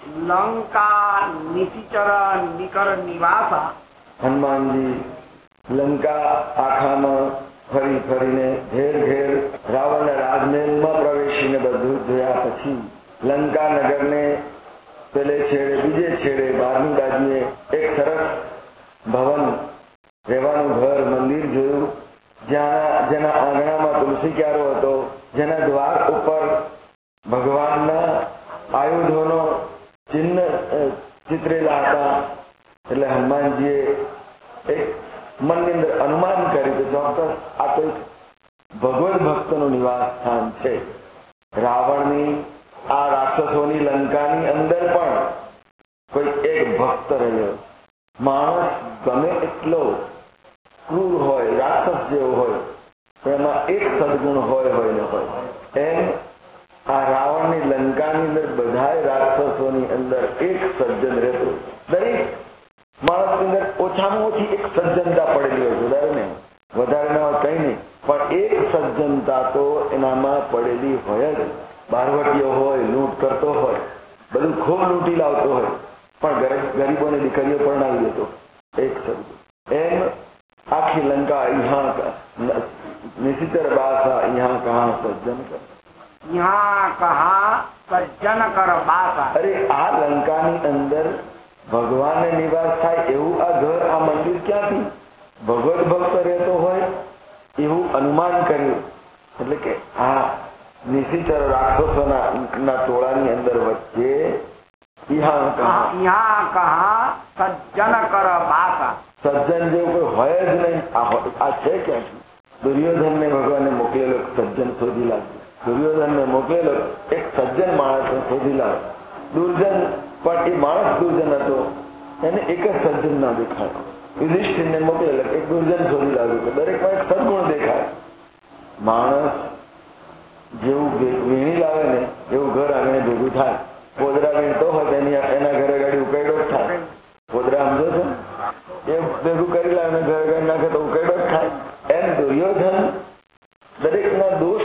લંકા નિશિચર નિકર નિવાસા. હનુમાનજી લંકા આખામાં ફરી ફરીને ઘેર ઘેર રાવણના રાજમહેલમાં પ્રવેશીને બધું જોયા પછી લંકા નગરને પેલે છેડે બીજે છેડે બહારની બાજુએ એક સરસ ભવન રહેવાનું ઘર મંદિર જોયું, જેના આંગણામાં તુલસી ક્યારો હતો, જેના દ્વાર ઉપર ભગવાનના આયુધોનો ચિહ્ન ચિતરેલા હતા. એટલે હનુમાનજીએ એક મનની અંદર અનુમાન કર્યું કે ચોક્કસ આ કોઈક ભગવદ ભક્તનું નિવાસ સ્થાન છે. રાવણની આ રાક્ષસોની લંકાની અંદર પણ કોઈ એક ભક્ત રહ્યો. માણસ ગમે એટલો ક્રૂર હોય, રાક્ષસ જેવો હોય, એમાં એક સદગુણ હોય ને હોય. એમ આ રાવણની લંકાની અંદર બધાય રાક્ષસોની અંદર એક સજ્જન રહેતું. દરેક માણસની અંદર ઓછામાં ઓછી એક સજ્જનતા પડેલી હોય, વધારે ના હોય કઈ નહીં, પણ એક સજ્જનતા તો એનામાં પડેલી હોય જ. બારવટીયો હોય, લૂંટ કરતો હોય, બધું ખૂબ લૂંટી લાવતો હોય, પણ ગરીબોની દીકરીઓ પરણાવી દેતો એક સજ્જન. એમ આખી લંકા નિશિચર બાસા यहाँ कहाँ सज्जन कर, यहाँ कहाँ सज्जन कर बासा. અરે આ લંકાની અંદર ભગવાનને નિવાસ થાય એવું આ ઘર, આ મંદિર ક્યાંથી? ભગવદ ભક્ત રહેતો હોય એવું અનુમાન કર્યું. એટલે કે આ નિશિચર રાક્ષસોના ટોળાની અંદર વચ્ચે यहाँ कहाँ सज्जन कर बासा. સજ્જન જેવું કોઈ હોય જ નહીં. આ છે ક્યાંથી? દુર્યોધનને ભગવાને મોકલેલો સજ્જન શોધી લાવ્યો. દુર્યોધનને મોકલેલો એક સજ્જન માણસ શોધી લાવ્યો. દુર્જન પણ એ માણસ દુર્જન હતો, એને એક જ સજ્જન ના દેખાયો. યુધિષ્ઠિરને મોકલેલો એક દુર્જન શોધી લાવ્યું કે દરેકમાં એક સદગુણ દેખાય. માણસ જેવું વીણી લાવે ને એવું ઘર આંગણે ભેગું થાય. પોદરા વીણતો હોય એના ઘરે ગાડી ઉકેડો જ થાય. પોદરા સમજો છો? એ ભેગું કરી લાવે ઘરે ગાડી નાખે તો ઉકેડો જ થાય. એમ દુર્યોધન દરેકના દોષ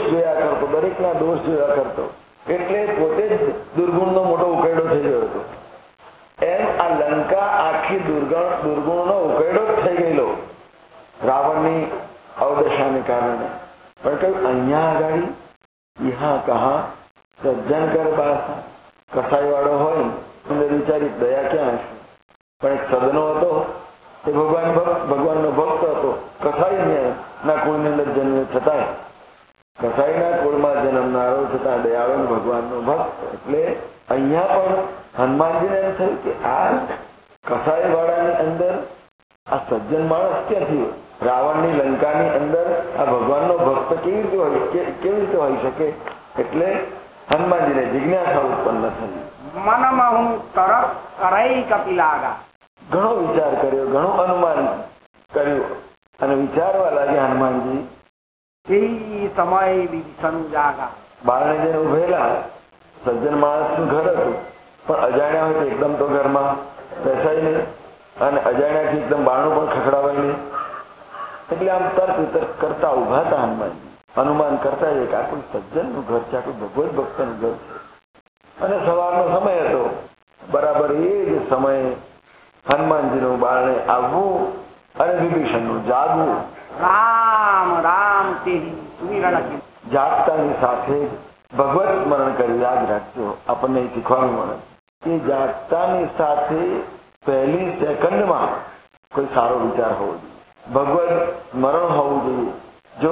જોયા કરતો, એટલે પોતે જ દુર્ગુણનો મોટો ઉકેડો થઈ ગયો હતો. એમ આ લંકા આખી દુર્ગુણનો ઉકેડો જ થઈ ગયેલો રાવણની અવદશાને કારણે. પણ કહ્યું અહીંયા આગળ यहाँ कहाँ સજ્જન કર બાસા. કસાઈ વાળો હોય અંદર વિચારી દયા ક્યાં હશે? પણ એક સદનો હતો, એ ભગવાનનો ભક્ત હતો. કસાઈ ના કુળની અંદર જન્મે છતાંય, કસાઈના કુળમાં જન્મનારો છતાં દયાળુ ભગવાનનો ભક્ત. એટલે અહીંયા પણ હનુમાનજીને એમ થયું કે આ કસાઈ વાળાની અંદર આ સજ્જન માણસ ક્યાંથી હોય? રાવણની લંકાની અંદર આ ભગવાનનો ભક્ત કેવી રીતે હોઈ શકે? એટલે હનુમાનજીને જિજ્ઞાસા ઉત્પન્ન થઈ. મનમાં હું તરફ કરાઈ કપિલાગા. ઘણો વિચાર કર્યો, ઘણું અનુમાન કર્યું અને વિચારવા લાગ્યા હનુમાનજી. એ સમય વિભીષણ જાગા. બારણે જઈને ઉભેલા. સજ્જન માણસનું ઘર હતું, પણ અજાણ્યા હોય તો એકદમ તો ઘરમાં બેસાય નહીં, અને અજાણ્યાથી એકદમ બારણું પણ ખખડાવાય નહીં. એટલે આમ તર્ક વિતર્ક કરતા ઉભા હતા હનુમાનજી. અનુમાન કરતા છે કે આ કોઈ સજ્જનનું ઘર છે, આ કોઈ ભગવદ ભક્તનું ઘર છે. અને સવારનો સમય હતો. બરાબર એ જ સમયે હનુમાનજીનું બારણે આવવું અને વિભીષણનું જાગવું. રામ રામ તે સુમિરણ. જાગતાની સાથે ભગવત સ્મરણ કર્યું. યાદ રાખજો, આપણને શીખવાનું મળે કે જાગતાની સાથે પહેલી સેકન્ડમાં કોઈ સારો વિચાર હોવો જોઈએ, ભગવત સ્મરણ હોવું જોઈએ. જો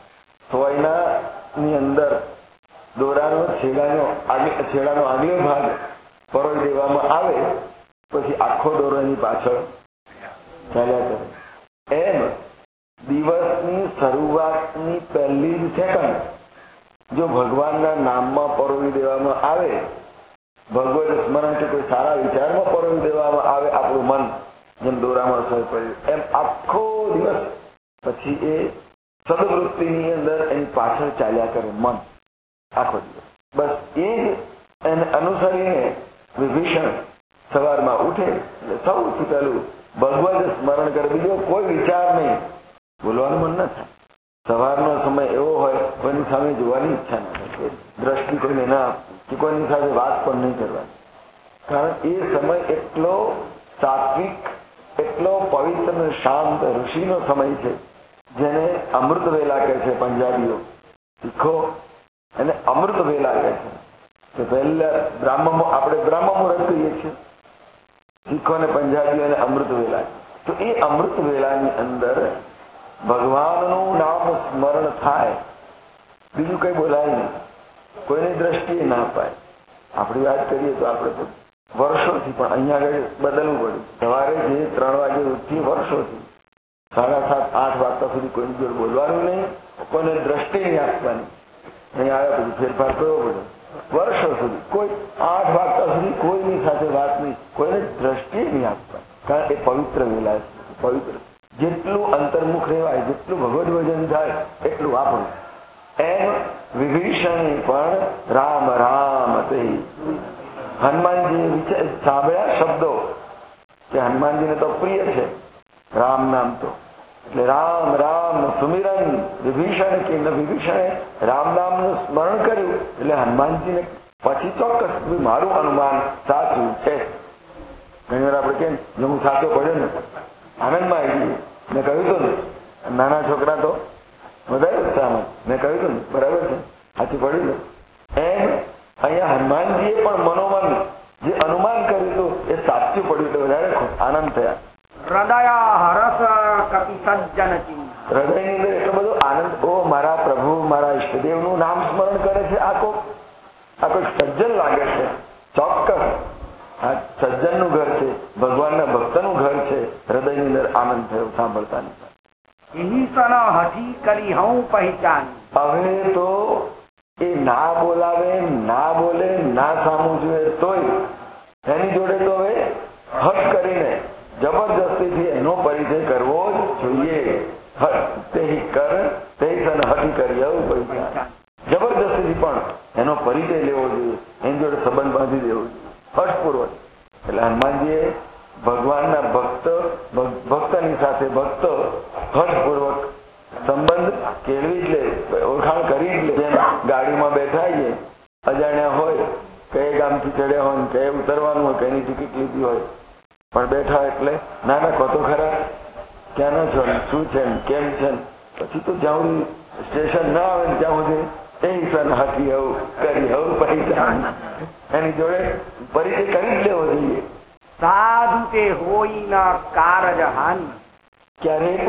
સોયનાની અંદર દોરાનો છેડાનો આગલો ભાગ પરોઈ દેવામાં આવે પછી આખો દોરો એની પાછળ ચાલ્યા કરે. એમ દિવસની શરૂઆતની પહેલી જ સેકન્ડ જો ભગવાનના નામમાં પરોવી દેવામાં આવે, ભગવત સ્મરણ કે કોઈ સારા વિચારમાં પરોવી દેવામાં આવે આપણું મન, જેમ દોરામાં સોય પડ્યું એમ આખો દિવસ પછી એ સદવૃત્તિની અંદર એની પાછળ ચાલ્યા કરે મન આખો દિવસ. બસ એ જ એને અનુસરીને વિભીષણ સવારમાં ઉઠે એટલે સૌથી પહેલું ભગવત સ્મરણ કરે. બીજો કોઈ વિચાર નહીં, બોલવાનું મન ન થાય. સવારનો સમય એવો હોય કોઈની સામે જોવાની ઈચ્છા ના થાય, દ્રષ્ટિ કોઈને ના આપવી કે કોઈની સાથે વાત પણ નહીં કરવાની. કારણ એ સમય એટલો સાત્વિક, એટલો પવિત્ર અને શાંત ઋષિનો સમય છે, જેને અમૃત વેલા કહે છે પંજાબીઓ. શીખો એને અમૃત વેલા કહે છે. તો પહેલા આપણે બ્રહ્મ મુહૂર્ત કહીએ છીએ, શીખો અને પંજાબીઓ એને અમૃત વેલા. તો એ અમૃત વેલાની અંદર ભગવાનનું નામ સ્મરણ થાય, બીજું કઈ બોલાય નહીં, કોઈની દ્રષ્ટિએ ના પાય. આપણી વાત કરીએ તો આપણે તો વર્ષોથી, પણ અહીંયા આગળ બદલવું પડ્યું. સવારે જે 3 વાગે ઉઠી વર્ષોથી 7:30, 8 વાગતા સુધી કોઈની જોડે બોલવાનું નહીં, કોઈને દ્રષ્ટિ નહીં આપવાની. અહીં આવ્યા પછી ફેરફાર કરવો પડ્યો. વર્ષો સુધી કોઈ 8 વાગતા સુધી કોઈની સાથે વાત નહીં, કોઈને દ્રષ્ટિ નહીં આપવાની. કારણ એ પવિત્ર વેલા છે, પવિત્ર. જેટલું અંતર્મુખ રહેવાય, જેટલું ભગવદ ભજન થાય એટલું આપણું. એમ વિભીષણે પણ રામ રામ તે હનુમાનજી સાંભળ્યા શબ્દો કે હનુમાનજીને તો પ્રિય છે રામ નામ, તો એટલે રામ રામ સુમિરન વિભીષણ કે વિભીષણે રામ નામનું સ્મરણ કર્યું એટલે હનુમાનજીને પછી ચોક્કસ મારું અનુમાન સાચું છે. ઘણી વાર આપણે કેમ હું સાચો પડ્યો ને આનંદમાં આવી ગયું. મેં કહ્યું હતું ને, નાના છોકરા તો વધારે ઉત્સાહમાં, મેં કહ્યું હતું ને બરાબર છે, સાચું પડ્યું ને. એમ અહીંયા હનુમાનજીએ પણ મનોમન જે અનુમાન કર્યું હતું એ સાચું પડ્યું એટલે વધારે આનંદ થયા. હૃદય હરસ કપિ સજ્જન ચિહ્ન. હૃદયની અંદર એટલો બધો આનંદ, ઓ મારા પ્રભુ મારા ઈષ્ટદેવનું નામ સ્મરણ કરે છે, આ કોઈ સજ્જન લાગે છે. ચોક્કસ આ સજ્જનનું ઘર છે, ભગવાનના ભક્તનું ઘર છે. હૃદયની અંદર આનંદ થયો સાંભળતાની. સન હઠી કરી હું પહેચાન. હવે તો એ ના બોલાવે, ના બોલે, ના સામું જોઈએ તોય એની જોડે તો હવે હઠ કરીને જબરજસ્તીથી એનો પરિચય કરવો જ જોઈએ. તે કર તે સન હઠી કરી હું પહેચાન. જબરજસ્તીથી પણ એનો પરિચય લેવો જોઈએ, એની જોડે સંબંધ બાંધી દેવો જોઈએ હઠપૂર્વક. એટલે હનુમાનજીએ ભગવાનના ભક્તની સાથે ભક્ત હઠપૂર્વક સંબંધ કેળવી જ લે, ઓળખાણ કરી જ લે. જેમ ગાડીમાં બેઠાઈએ, અજાણ્યા હોય, કઈ ગામથી ચડ્યા હોય, કઈ ઉતરવાનું હોય, કઈની ટિકિટ લીધી હોય, પણ બેઠા એટલે નાના કહો તો ખરા, ક્યાંનો છો, શું છે, કેમ છે. પછી તો જ્યાં સ્ટેશન ના આવે ને ત્યાં સુધી એ સન હાથી હવું કરી હવું પરિચય, એની જોડે પરિચય કરી જ લેવો જોઈએ. સાધુ તે હોય ના કારજ હાનિ. ક્યારેય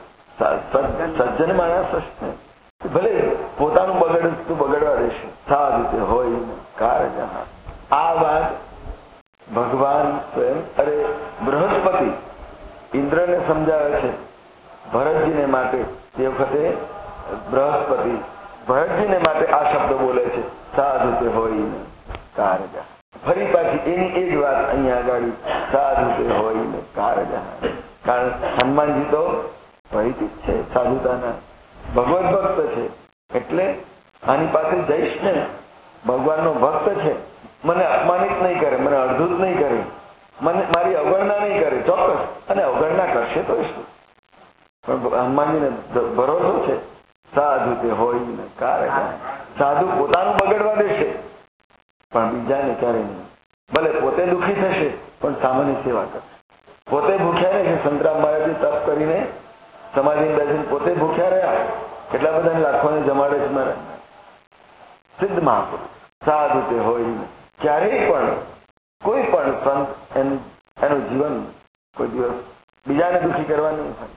પણ સજ્જન માણસ ભલે પોતાનું બગડવા દેશે, સાધુ તે હોય કારજ હાનિ. આ વાત ભગવાન સ્વયં બૃહસ્પતિ ઇન્દ્રને સમજાવે છે ભરતજીને માટે. તે વખતે બૃહસ્પતિ ભરતજીને માટે આ શબ્દ બોલે છે, સાધુ તે હોય કારજ. ફરી પાછી એની એ જ વાત અહીંયા આગળ, સાધુ તે હોય ને કારજ. કારણ હનુમાનજી તો પરિચિત છે સાધુતાના, ભગવત ભક્ત છે. એટલે આની પાસે જઈશ ને, ભગવાનનો ભક્ત છે, મને અપમાનિત નહીં કરે, મને અડધૂત નહીં કરે, મને મારી અવગણના નહીં કરે. ચોક્કસ અને અવગણના કરશે તો શું, પણ હનુમાનજીને ભરોસો છે સાધુ તે હોય ને કારજ. સાધુ પોતાનું બગડવા દેશે પણ બીજાને ક્યારે નહીં. ભલે પોતે દુઃખી થશે પણ સામાન્ય સેવા કરશે. પોતે ભૂખ્યા રહેશે. સંતરામ મહારાજે તપ કરીને સમાધિમાં બેસીને પોતે ભૂખ્યા રહ્યા, કેટલા બધાને લાખોને જમાડે છે મારા સિદ્ધ મહાપુરુષ. સાધુ તે હોય ને ક્યારેય પણ કોઈ પણ સંત એનું જીવન કોઈ દિવસ બીજાને દુઃખી કરવાનું નથી.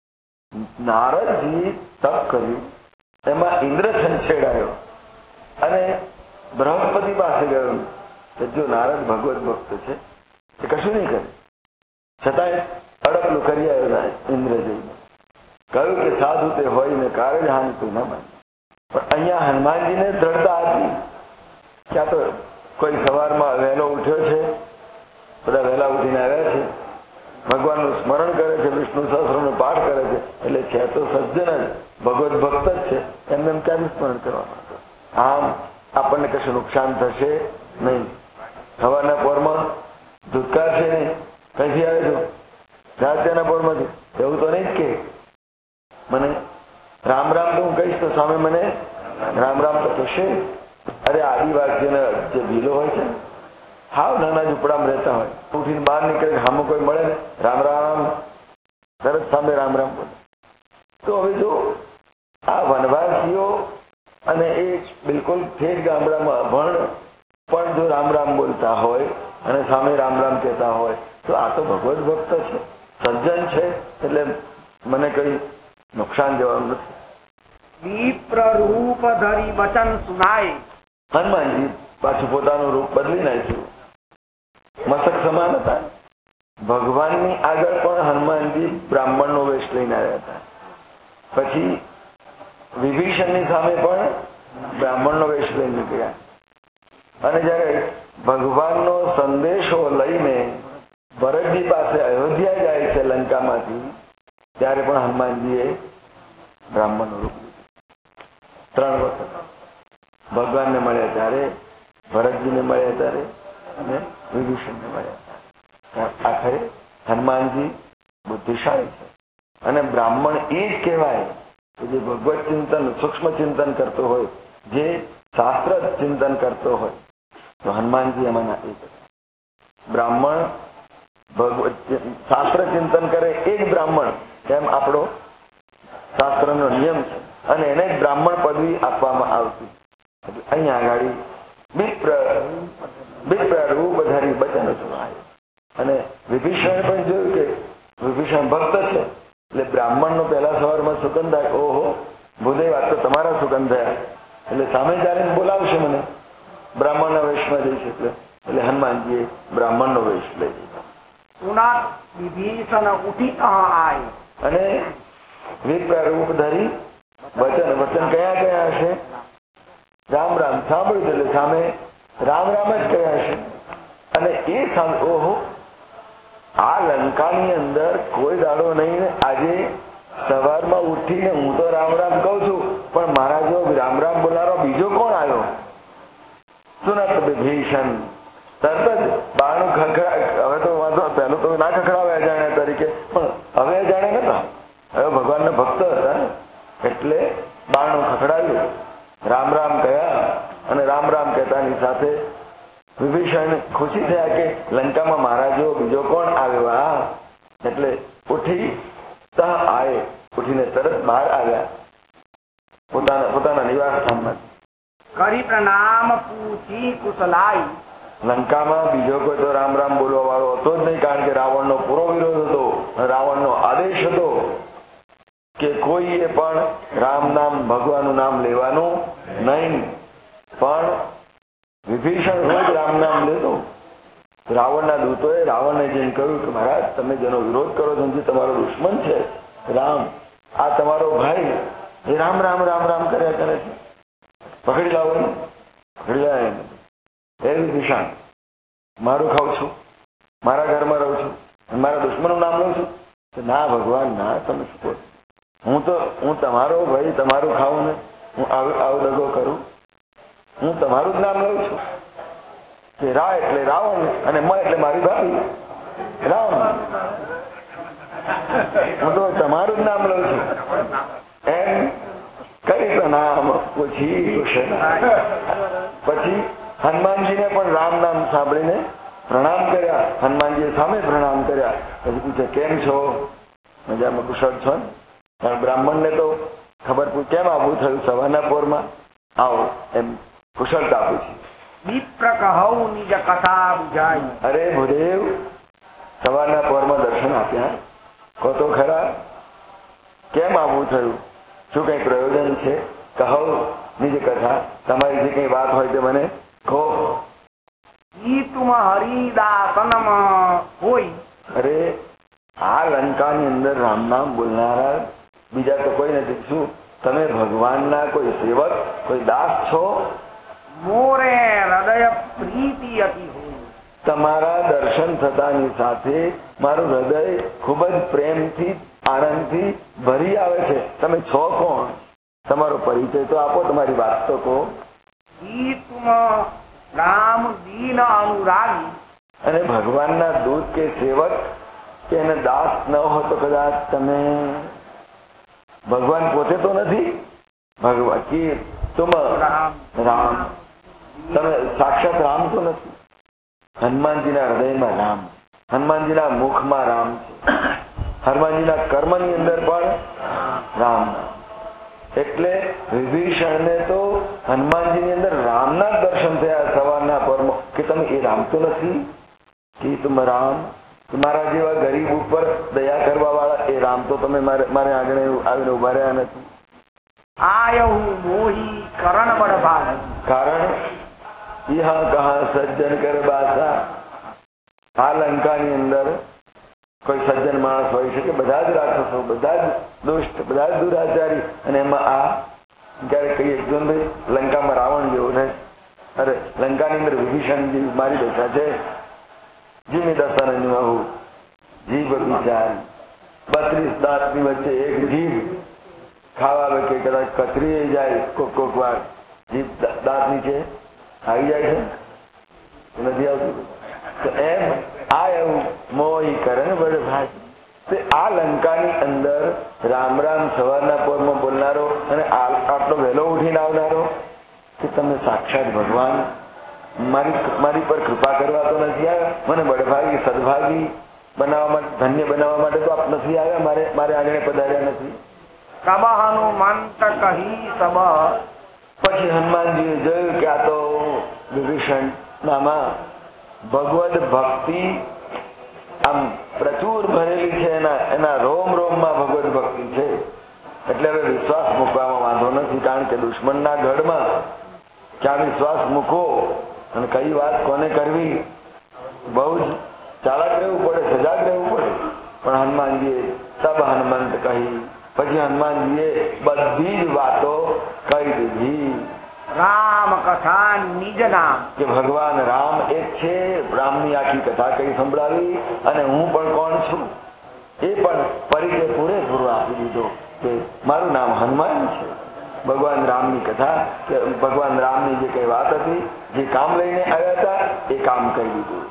નારદજી તપ કર્યું, એમાં ઇન્દ્ર છંછેડાયો અને બૃહસ્પતિ પાસે ગયો કે જો નારદ ભગવત ભક્ત છે એ કશું નહીં કરે, છતાંય અડકલું કરી આવ્યો ઇન્દ્ર જઈને કહ્યું કે સાધુ તે હોય ને કારજ હાનિ તું ન માને. પણ અહીંયા હનુમાનજીને દ્રઢતા હતી. ક્યાં તો કોઈ સવારમાં વહેલો ઉઠ્યો છે, બધા વહેલા ઉઠીને આવ્યા છે, ભગવાનનું સ્મરણ કરે છે, વિષ્ણુ સહસ્રનો પાઠ કરે છે, એટલે છે તો સજ્જન જ, ભગવત ભક્ત જ છે. એમને એમ ક્યાંથી સ્મરણ કરવાનું? આમ આપણને કશું નુકસાન થશે નહીં. સવારના પોરમાં ધુતકાર છે નહીં, કઈથી આવે છો? રાત્યાના પોરમાંથી. એવું તો નહીં જ કે મને રામ રામ તો હું કહીશ તો સામે મને રામ રામ તો કહેશે. અરે આદિવાસીઓના જે ભીલો હોય છે, હાવ નાના ઝૂંપડામાં રહેતા હોય, ઉઠીને બહાર નીકળે, સામે કોઈ મળે ને રામ રામ, તરત સામે રામ રામ બોલે. તો હવે જો આ વનવાસીઓ અને એ બિલકુલ ઠેઠ ગામડામાં અભણ પણ જો રામ રામ બોલતા હોય અને સામે રામ રામ કહેતા હોય તો આ તો ભગવત ભક્ત છે, સજ્જન છે. એટલે મને કઈ નુકસાન જવાનું નથી. વિપ્ર રૂપ ધરી વચન સુનાય. હનુમાનજી પાછું પોતાનું રૂપ બદલી નાખ્યું. મસ્તક સમાન હતા. ભગવાનની આગળ પણ હનુમાનજી બ્રાહ્મણનો વેશ લઈને આવ્યા હતા. પછી વિભીષણની સામે પણ બ્રાહ્મણનો વેશ લઈને નીકળ્યા. અને જયારે ભગવાનનો સંદેશો લઈને ભરતજી પાસે અયોધ્યા જાય છે લંકામાંથી, ત્યારે પણ હનુમાનજીએ બ્રાહ્મણનું રૂપ લીધું. 3 વખત ભગવાનને મળ્યા ત્યારે, ભરતજીને મળ્યા ત્યારે અને વિભીષણને મળ્યા. આખરે હનુમાનજી બુદ્ધિશાળી છે. અને બ્રાહ્મણ એ જ કહેવાય કે જે ભગવત ચિંતન, સૂક્ષ્મ ચિંતન કરતો હોય, જે શાસ્ત્ર ચિંતન કરતો હોય. તો હનુમાનજી એમાંના એક બ્રાહ્મણ. ભગવત શાસ્ત્ર ચિંતન કરે એ જ બ્રાહ્મણ, એમ આપણો શાસ્ત્રનો નિયમ છે. અને એને જ બ્રાહ્મણ પદવી આપવામાં આવતી. અહીંયા આગળ વિપ્ર રૂપ ધરી વચન સુનાય. અને વિભીષણે પણ જોયું કે વિભીષણ ભક્ત છે, એટલે બ્રાહ્મણનો પહેલા સવારમાં સુગંધ થાય, ઓહો ભૂદેવ આ તો તમારા સુગંધ થયા, એટલે સામે ચાલીને બોલાવશે મને, બ્રાહ્મણના વેશમાં જઈશ. એટલે હનુમાનજીએ બ્રાહ્મણનો વેશ લઈ લીધો. વિભીષણ ઉઠી આય. અને વિપ્ર રૂપ ધરી વચન કયા કયા હશે? રામ રામ સાંભળ્યું એટલે સામે રામ રામ જ કયા હશે. અને એ સામે ઓહો આ લંકાની અંદર કોઈ દાડો નહીં ને, આજે સવારમાં ઉઠીને હું તો રામ રામ કહું છું, પણ મારા જો રામ રામ બોલારો બીજો કોણ આવ્યો? સુનત વિભીષણ. તરત જ બારણું ખખડા. હવે તો વાંધો, પહેલું તો ના ખખડાવે અજાણ્યા તરીકે, પણ હવે અજાણ્યા નતા, હવે ભગવાનના ભક્ત હતા ને, એટલે બારણું ખખડાવ્યું, રામ રામ કહ્યા. અને રામ રામ કહેતાની સાથે વિભીષણ ખુશી થયા કે લંકામાં મહારાજો બીજો કોણ આવ્યો. આ એટલે ઉઠી આય, ઉઠીને તરત બહાર આવ્યા પોતાના નિવાસ સ્થાનમાં. કરી પ્રણામ પૂછી કુશલાઈ. લંકામાં બીજો કોઈ તો રામ રામ બોલવા વાળો હતો જ નહીં, કારણ કે રાવણનો પૂરો વિરોધ હતો. રાવણનો આદેશ હતો કે કોઈએ પણ રામ નામ, ભગવાનનું નામ લેવાનું નહીં. પણ વિભીષણ રોજ રામ નામ લેતો. રાવણના દૂતોએ રાવણને જઈને કહ્યું કે મહારાજ, તમે જેનો વિરોધ કરો છો, જે તમારો દુશ્મન છે રામ, આ તમારો ભાઈ એ રામ રામ રામ રામ કર્યા કરે છે, પકડી લાવો. પકડી લાવે. હે વિભીષણ, મારું ખાઉં છું, મારા ઘરમાં રહું છું, મારા દુશ્મનનું નામ લઉં છું? ના ભગવાન ના, તમે શું કહો? હું તમારો ભાઈ, તમારું ખાવું ને હું આવો દગો કરું? હું તમારું જ નામ લઉં છું. કે રા એટલે રાવણ અને મ એટલે મારી ભાભી રામ. હું તો તમારું જ નામ લઉં છું. એમ કરી પ્રણામ પૂછી કુશલાઈ. પછી હનુમાનજીને પણ રામ નામ સાંભળીને પ્રણામ કર્યા. હનુમાનજીએ સામે પ્રણામ કર્યા. પછી પૂછે કેમ છો? મજામાં, કુશળ છો ને? કારણ બ્રાહ્મણને તો ખબર કેમ આવું થયું સવારના પોરમાં? આવો એમ કુશળતા પૂછી. વિપ્ર કહું નિજ કથા બુજાઈ. અરે ભૂદેવ, સવારના પોરમાં દર્શન આપ્યા, કહો તો ખરા કેમ આવું થયું? શું કઈ પ્રયોજન છે? કહો નિજ કથા, તમારી જે કઈ વાત હોય તે મને કહો. ઈ તુમ હરિદાસનમ હોય. અરે આ લંકાની અંદર રામ નામ બોલનારા બીજા તો કોઈ નથી. શું તમે ભગવાનના કોઈ સેવક, કોઈ દાસ છો? મોરે હૃદય પ્રીતિ અતિ હોય. તમારા દર્શન થતાની સાથે મારું હૃદય ખૂબ જ પ્રેમથી, આનંદથી ભરી આવે છે. તમે છો કોણ? તમારો પરિચય તો આપો, તમારી વાત તો કહો. ઈ તુમ રામ દીન અનુરાગી. અને ભગવાનના દૂત કે સેવક કે એને દાસ ન હો તો કદાચ તમે ભગવાન પોતે તો નથી. ભગવાન કે તુમ રામ, તમે સાક્ષાત રામ તો નથી. હનુમાનજીના હૃદયમાં રામ, હનુમાનજીના મુખમાં રામ છે, હનુમાનજીના કર્મની અંદર પણ રામ. એટલે વિભીષણને તો હનુમાનજીની અંદર રામના દર્શન થયા સવારના પરમાં કે તમે એ રામ તો નથી કે તમે રામ, મારા જેવા ગરીબ ઉપર દયા કરવા વાળા એ રામ તો તમે મારે આગળ આવીને ઉભા રહ્યા નથી. આયહુ મોહી કરણ બળભાગ, કારણ યહાં કહા સજ્જન કર બાસા. આ લંકાની અંદર કોઈ સજ્જન માણસ હોય છે કે બધા જ રાક્ષસો, બધા જ દુષ્ટ, બધા જ દુરાચારી, અને એમાં આ ક્યારેક કહીએ ભાઈ લંકામાં રાવણ જેવો ને, અરે લંકાની અંદર વિભીષણ જેવી મારી દશા છે. જીની દશા નહીં આવું જીભ બિચાર 32 દાંતની વચ્ચે એક જીભ ખાવા કે કદાચ કતરી જાય કોક વાર જીભ દાંત નીચે આવી જાય છે, નથી આવતું. તો એમ આ એવું મોહી કરે ને બડે ભાઈ. તે આ લંકાની અંદર રામ રામ સવારના પોરમાં બોલનારો અને આટલો વહેલો ઉઠીને આવનારો કે તમે સાક્ષાત ભગવાન મારી પર કૃપા કરવા તો નથી આવ્યા, મને બળભાગી સદભાગી બનાવવા માટે, ધન્ય બનાવવા માટે તો આપ નથી આવ્યા, મારે આગળ પધાર્યા નથી. સબ હનુમંત કહી સબ. પછી હનુમાનજીએ જોયું કે આ તો વિભીષણ નામાં ભગવદ ભક્તિ આમ પ્રચુર ભરેલી છે, એના રોમ રોમમાં ભગવદ ભક્તિ છે. એટલે હવે વિશ્વાસ મૂકવામાં વાંધો નથી, કારણ કે દુશ્મનના ગઢમાં ક્યાં વિશ્વાસ મૂકો અને કઈ વાત કોને કરવી, બહુ જ ચાલાક રહેવું પડે, સજાગ રહેવું પડે. પણ હનુમાનજીએ સબ હનુમંત કહી. પછી હનુમાનજીએ બધી જ વાતો કહી દીધી. રામ કથા નિજ નામ, કે ભગવાન રામ એક છે, રામની આખી કથા કઈ સંભળાવી, અને હું પણ કોણ છું એ પણ પરિચય પૂરેપૂરો આપી દીધો કે મારું નામ હનુમાન છે. ભગવાન રામની કથા કે ભગવાન રામની જે કઈ વાત હતી, જે કામ લઈને આવ્યા હતા એ કામ કરી દીધું.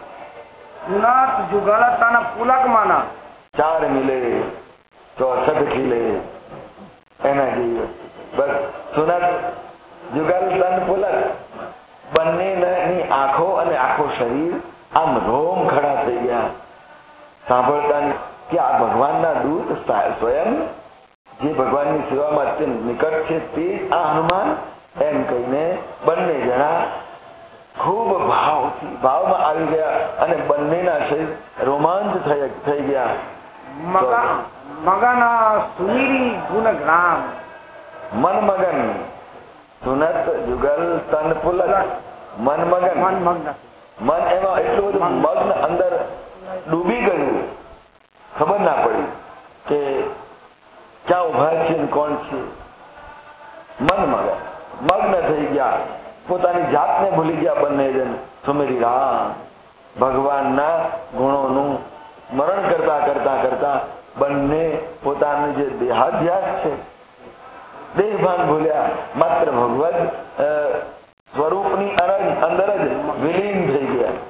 સુનત જુગલ તન પુલક મન, 4 મિલે 64 ખીલે, એના જેવી બસ. સુનત જુગલ તન પુલક, બંનેની આંખો અને આખો શરીર આમ રોમ ખડા થઈ ગયા સાંભળતા કે આ ભગવાનના દૂત સ્વયં જે ભગવાનની સેવામાં અત્યંત નિકટ છે તે આ હનુમાન, એમ કહીને બંને જણા ખૂબ ભાવમાં આવી ગયા અને બંનેના શરીર રોમાંચ થઈ ગયા. મગન સુમીરી ગુણ ગ્રામ, મન મગન. સુનત જુગલ તન પુલક, મન મગન. મન એમાં એટલું બધું મગ્ન અંદર ડૂબી ગયું, ખબર ના પડી કે ક્યાં ઉભા છે ને કોણ છે. મન મગ્ન થઈ ગયા, પોતાની જાતને ભૂલી ગયા બંને જણ. સુમેરી રામ, ભગવાનના ગુણોનું સ્મરણ કરતા કરતા કરતા બંને પોતાનું જે દેહાધ્યાસ છે, દેહભાન ભૂલ્યા, માત્ર ભગવદ સ્વરૂપની અંદર જ વિલીન થઈ ગયા.